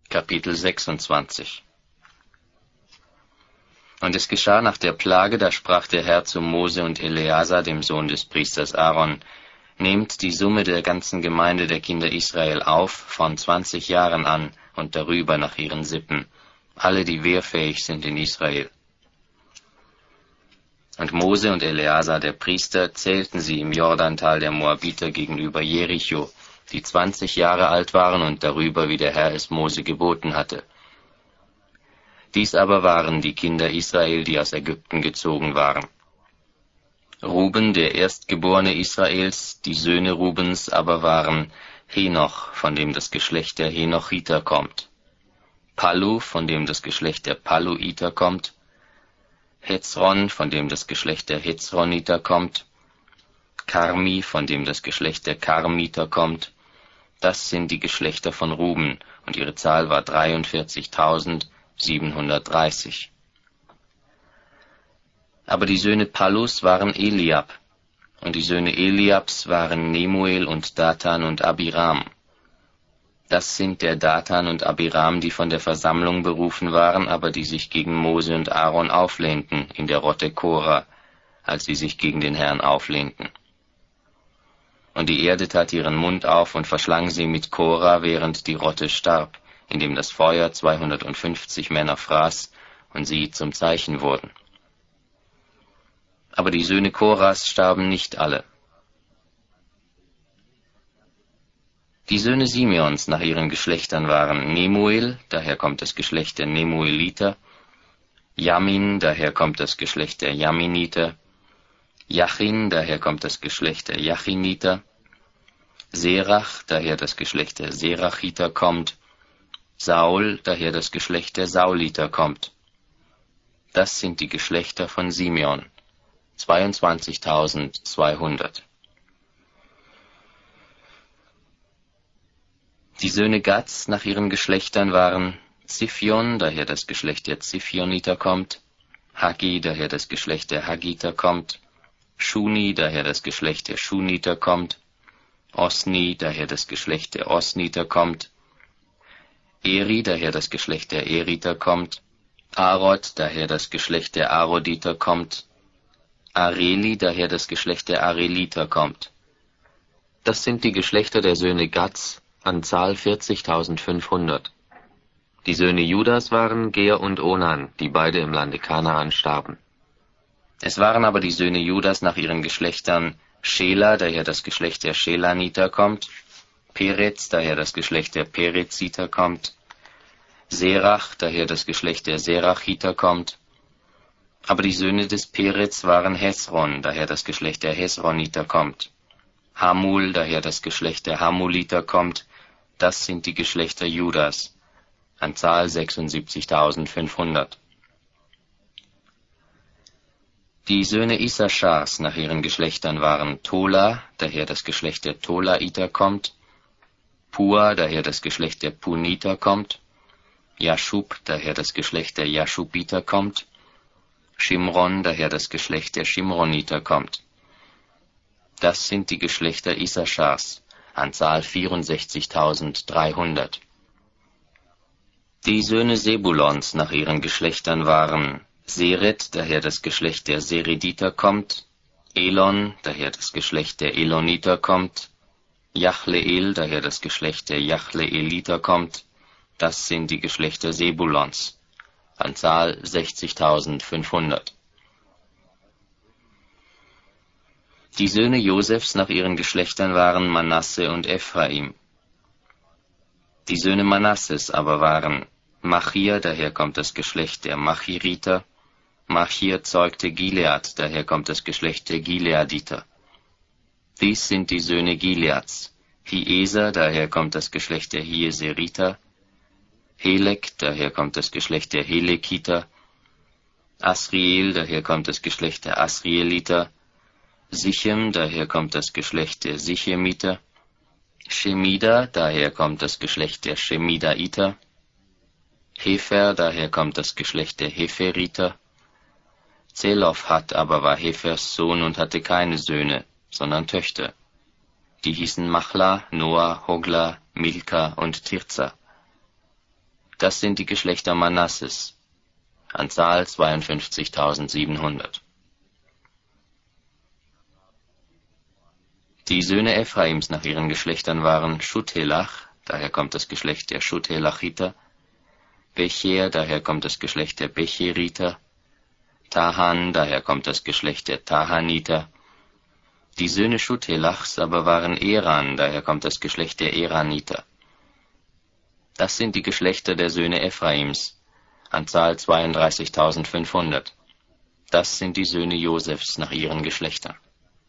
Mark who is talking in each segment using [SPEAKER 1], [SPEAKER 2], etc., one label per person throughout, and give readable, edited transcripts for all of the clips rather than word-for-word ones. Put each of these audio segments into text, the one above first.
[SPEAKER 1] Kapitel 26. Und es geschah nach der Plage, da sprach der Herr zu Mose und Eleazar, dem Sohn des Priesters Aaron: Nehmt die Summe der ganzen Gemeinde der Kinder Israel auf, von 20 Jahren an und darüber nach ihren Sippen, alle, die wehrfähig sind in Israel. Und Mose und Eleazar, der Priester, zählten sie im Jordantal der Moabiter gegenüber Jericho, die 20 Jahre alt waren und darüber, wie der Herr es Mose geboten hatte. Dies aber waren die Kinder Israel, die aus Ägypten gezogen waren. Ruben, der Erstgeborene Israels, die Söhne Rubens aber waren Henoch, von dem das Geschlecht der Henochiter kommt, Pallu, von dem das Geschlecht der Palluiter kommt, Hezron, von dem das Geschlecht der Hezroniter kommt, Karmi, von dem das Geschlecht der Karmiter kommt. Das sind die Geschlechter von Ruben, und ihre Zahl war 43.730. Aber die Söhne Pallus waren Eliab, und die Söhne Eliabs waren Nemuel und Datan und Abiram. Das sind der Datan und Abiram, die von der Versammlung berufen waren, aber die sich gegen Mose und Aaron auflehnten in der Rotte Korah, als sie sich gegen den Herrn auflehnten. Und die Erde tat ihren Mund auf und verschlang sie mit Korah, während die Rotte starb, indem das Feuer 250 Männer fraß und sie zum Zeichen wurden. Aber die Söhne Korahs starben nicht alle. Die Söhne Simeons nach ihren Geschlechtern waren Nemuel, daher kommt das Geschlecht der Nemueliter, Jamin, daher kommt das Geschlecht der Jaminiter, Jachin, daher kommt das Geschlecht der Jachiniter, Serach, daher das Geschlecht der Serachiter kommt, Saul, daher das Geschlecht der Sauliter kommt. Das sind die Geschlechter von Simeon, 22.200. Die Söhne Gads nach ihren Geschlechtern waren Ziphion, daher das Geschlecht der Ziphioniter kommt, Haggi, daher das Geschlecht der Haggiter kommt, Shuni, daher das Geschlecht der Shuniter kommt, Osni, daher das Geschlecht der Osniter kommt, Eri, daher das Geschlecht der Eriter kommt, Arod, daher das Geschlecht der Aroditer kommt, Areli, daher das Geschlecht der Areliter kommt. Das sind die Geschlechter der Söhne Gads, an Zahl 40.500. Die Söhne Judas waren Ger und Onan, die beide im Lande Kanaan starben. Es waren aber die Söhne Judas nach ihren Geschlechtern Schela, daher das Geschlecht der Schelaniter kommt, Perez, daher das Geschlecht der Pereziter kommt, Serach, daher das Geschlecht der Serachiter kommt. Aber die Söhne des Perez waren Hesron, daher das Geschlecht der Hesroniter kommt, Hamul, daher das Geschlecht der Hamuliter kommt. Das sind die Geschlechter Judas, an Zahl 76.500. Die Söhne Issachars nach ihren Geschlechtern waren Tola, daher das Geschlecht der Tolaiter kommt, Pua, daher das Geschlecht der Puniter kommt, Jaschub, daher das Geschlecht der Jaschubiter kommt, Shimron, daher das Geschlecht der Shimroniter kommt. Das sind die Geschlechter Issachars, an Zahl 64.300. Die Söhne Sebulons nach ihren Geschlechtern waren Seret, daher das Geschlecht der Serediter kommt, Elon, daher das Geschlecht der Eloniter kommt, Jachleel, daher das Geschlecht der Jachleeliter kommt. Das sind die Geschlechter Sebulons, an Zahl 60.500. Die Söhne Josefs nach ihren Geschlechtern waren Manasse und Ephraim. Die Söhne Manasses aber waren Machir, daher kommt das Geschlecht der Machiriter, Machir zeugte Gilead, daher kommt das Geschlecht der Gileaditer. Dies sind die Söhne Gileads, Hieser, daher kommt das Geschlecht der Hieseriter, Helek, daher kommt das Geschlecht der Helekiter, Asriel, daher kommt das Geschlecht der Asrieliter, Sichem, daher kommt das Geschlecht der Sichemiter, Shemida, daher kommt das Geschlecht der Shemidaiter, Hefer, daher kommt das Geschlecht der Heferiter, Zelophat aber war Hefers Sohn und hatte keine Söhne, sondern Töchter. Die hießen Machla, Noah, Hogla, Milka und Tirza. Das sind die Geschlechter Manasses, an Zahl 52.700. Die Söhne Ephraims nach ihren Geschlechtern waren Schuthelach, daher kommt das Geschlecht der Schuthelachiter, Becher, daher kommt das Geschlecht der Becheriter, Tahan, daher kommt das Geschlecht der Tahaniter. Die Söhne Schuthelachs aber waren Eran, daher kommt das Geschlecht der Eraniter. Das sind die Geschlechter der Söhne Ephraims, an Zahl 32.500. Das sind die Söhne Josefs nach ihren Geschlechtern.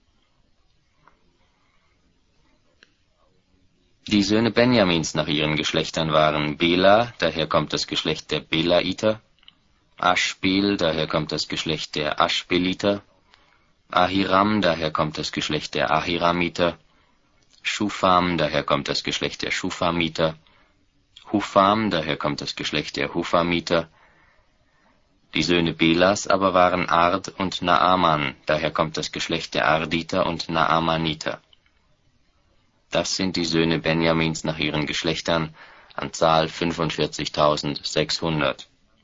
[SPEAKER 1] Die Söhne Benjamins nach ihren Geschlechtern waren Bela, daher kommt das Geschlecht der Belaiter, Aschbel, daher kommt das Geschlecht der Aschbeliter, Ahiram, daher kommt das Geschlecht der Ahiramiter, Schufam, daher kommt das Geschlecht der Schufamiter, Hufam, daher kommt das Geschlecht der Hufamiter. Die Söhne Belas aber waren Ard und Naaman, daher kommt das Geschlecht der Arditer und Naamaniter. Das sind die Söhne Benjamins nach ihren Geschlechtern, an Zahl 45.600.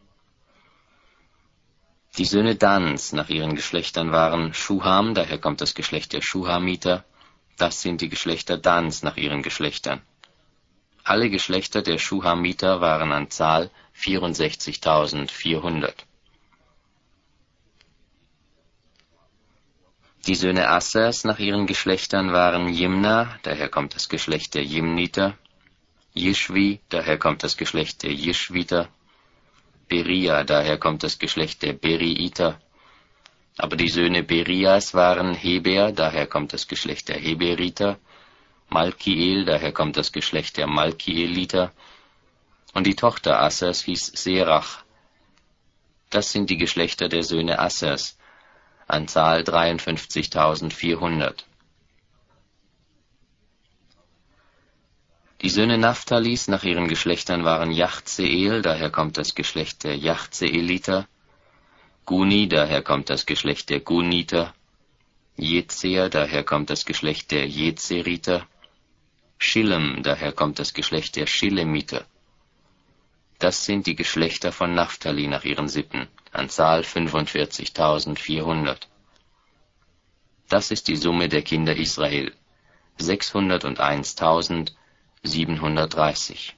[SPEAKER 1] Die Söhne Dans nach ihren Geschlechtern waren Schuham, daher kommt das Geschlecht der Schuhamiter. Das sind die Geschlechter Dans nach ihren Geschlechtern. Alle Geschlechter der Schuhamiter waren an Zahl 64.400. Die Söhne Assers nach ihren Geschlechtern waren Jimna, daher kommt das Geschlecht der Jimniter, Jischwi, daher kommt das Geschlecht der Jischwiter, Beria, daher kommt das Geschlecht der Beriiter. Aber die Söhne Berias waren Heber, daher kommt das Geschlecht der Heberiter, Malkiel, daher kommt das Geschlecht der Malkieliter, und die Tochter Assers hieß Serach. Das sind die Geschlechter der Söhne Assers, an Zahl 53.400. Die Söhne Naphtalis nach ihren Geschlechtern waren Jachzeel, daher kommt das Geschlecht der Jachzeeliter, Guni, daher kommt das Geschlecht der Guniter, Jezer, daher kommt das Geschlecht der Jezeriter, Schillem, daher kommt das Geschlecht der Schillemiter. Das sind die Geschlechter von Naphtali nach ihren Sippen, an Zahl 45.400. Das ist die Summe der Kinder Israel, 601.730.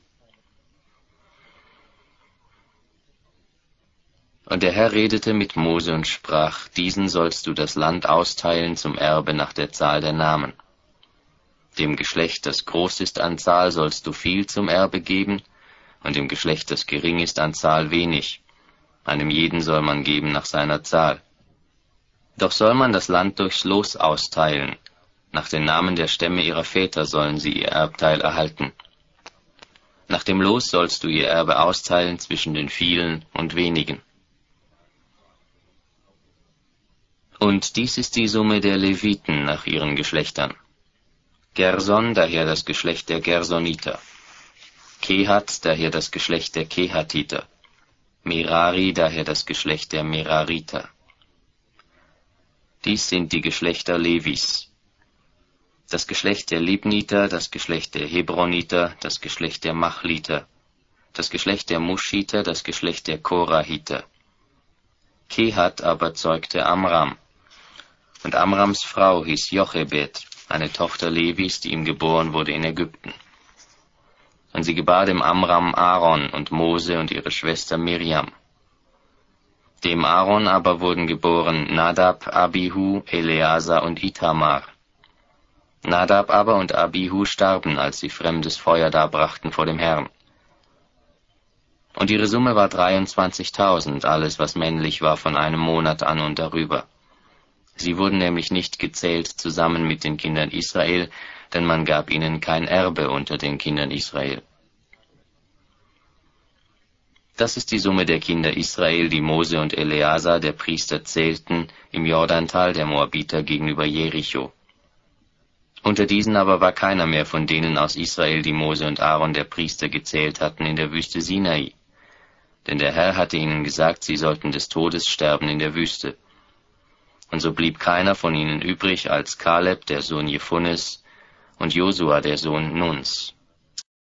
[SPEAKER 1] Und der Herr redete mit Mose und sprach, diesen sollst du das Land austeilen zum Erbe nach der Zahl der Namen. Dem Geschlecht, das groß ist an Zahl, sollst du viel zum Erbe geben, und dem Geschlecht, das gering ist an Zahl, wenig. Einem jeden soll man geben nach seiner Zahl. Doch soll man das Land durchs Los austeilen. Nach den Namen der Stämme ihrer Väter sollen sie ihr Erbteil erhalten. Nach dem Los sollst du ihr Erbe austeilen zwischen den vielen und wenigen. Und dies ist die Summe der Leviten nach ihren Geschlechtern. Gerson, daher das Geschlecht der Gersoniter. Kehat, daher das Geschlecht der Kehatiter. Merari, daher das Geschlecht der Merariter. Dies sind die Geschlechter Levis. Das Geschlecht der Libniter, das Geschlecht der Hebroniter, das Geschlecht der Machliter, das Geschlecht der Muschiter, das Geschlecht der Korahiter. Kehat aber zeugte Amram. Und Amrams Frau hieß Jochebed, eine Tochter Levis, die ihm geboren wurde in Ägypten. Und sie gebar dem Amram Aaron und Mose und ihre Schwester Miriam. Dem Aaron aber wurden geboren Nadab, Abihu, Eleazar und Ithamar. Nadab aber und Abihu starben, als sie fremdes Feuer darbrachten vor dem Herrn. Und ihre Summe war 23.000, alles was männlich war von einem Monat an und darüber. Sie wurden nämlich nicht gezählt zusammen mit den Kindern Israel, denn man gab ihnen kein Erbe unter den Kindern Israel. Das ist die Summe der Kinder Israel, die Mose und Eleazar, der Priester, zählten im Jordantal der Moabiter gegenüber Jericho. Unter diesen aber war keiner mehr von denen aus Israel, die Mose und Aaron, der Priester, gezählt hatten in der Wüste Sinai. Denn der Herr hatte ihnen gesagt, sie sollten des Todes sterben in der Wüste. Und so blieb keiner von ihnen übrig als Kaleb, der Sohn Jephunes, und Josua, der Sohn Nuns.